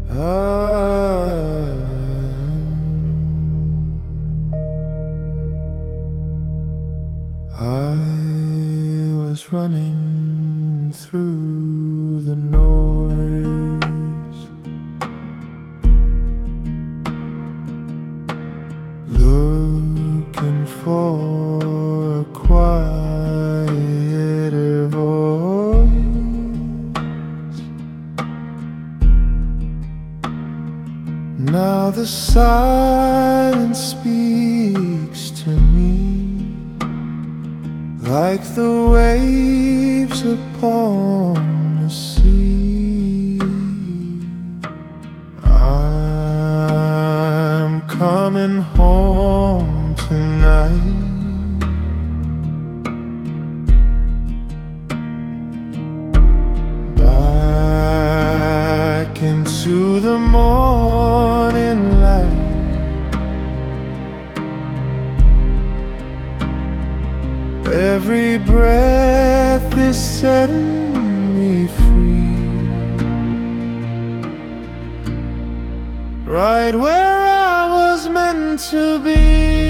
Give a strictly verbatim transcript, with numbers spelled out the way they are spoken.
Ah, I was running through the noise, looking for a quieter voice. Now the silence speaks to me like the waves upon the sea. I'm coming home tonight. Back into the morning light. Every breath is setting me free, right where I was meant to be.